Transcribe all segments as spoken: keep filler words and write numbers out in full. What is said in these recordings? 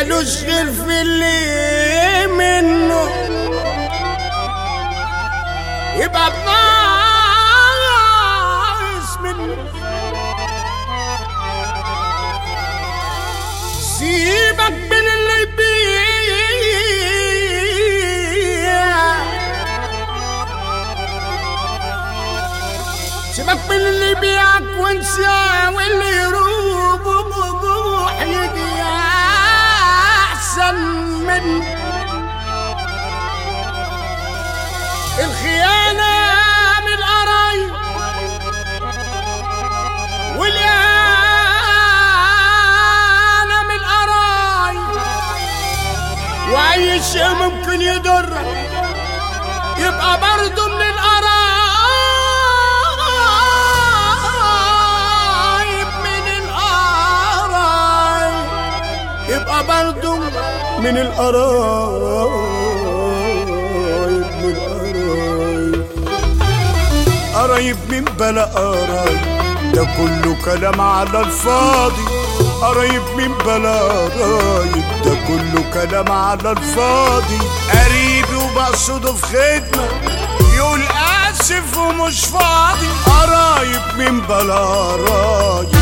مالوش غير في اللي منه يبقى بناقص منه. سيبك من اللي يبيع، سيبك من اللي يبيعك وانسى، واللي يروح بروح يجي احسن من الخيانة من القرايب والإهانة من القرايب، وأي شيء ممكن يضرك يبقى برضه من القرايب، من القرايب يبقى برضه من القرايب، من القرايب. قرايب من بلا قرايب، ده كله كلام على الفاضي. قرايب من بلا قرايب، ده كله كلام على الفاضي. قريبي وبقصده في خدمة يقول آسف ومش فاضي. قرايب من بلا قرايب،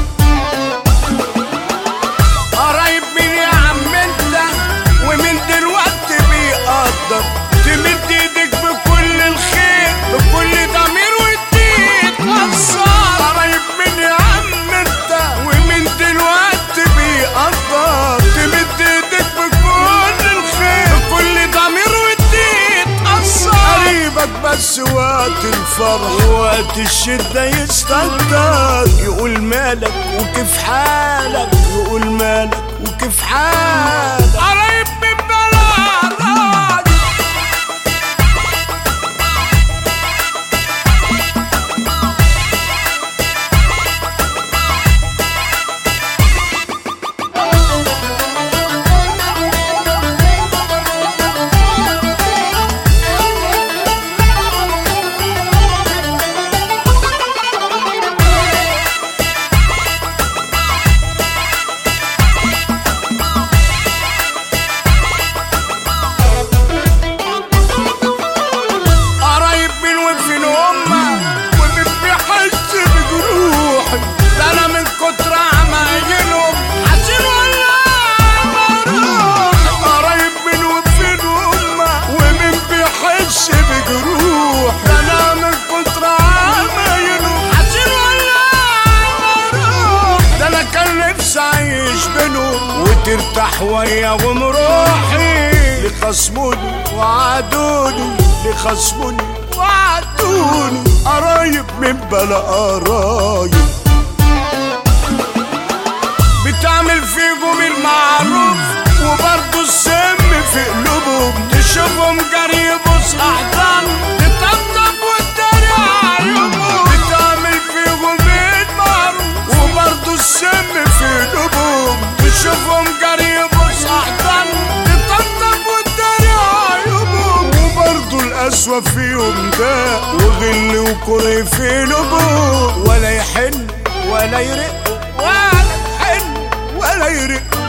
قرايب مين يا عم انت ومن دلوقتي بيقدر تمد ايدك بكل الخير بكل ضمير وتديك وصار. قرايب مين يا عم انت ومن دلوقتي بيقدر تمد ايدك بكل الخير بكل ضمير وتديك وصار. قريبك بس وقت الفرح وقت الشدة يستقدر، يقول مالك وكيف حالك، يقول مالك وكيف حالك. قرايب من بلا قرايب، ترتاح وياهم روحي. لخصموني وعدوني، لخصموني وعدوني. قرايب من بلا قرايب، بتعمل فيهم المعروف وبرضه السم في قلوبهم. تشوفهم جري يبص احضان تطبطب وتداري عيوبهم. بتعمل فيهم المعروف وبرضه السم في قلوبهم. تشوفهم جري يبص احضان تطبطب وتداري عيوبهم. وبرضه القسوة فيهم ده وغل وكره في قلوبهم. ولا يحن ولا يرق ولا يحن ولا يرق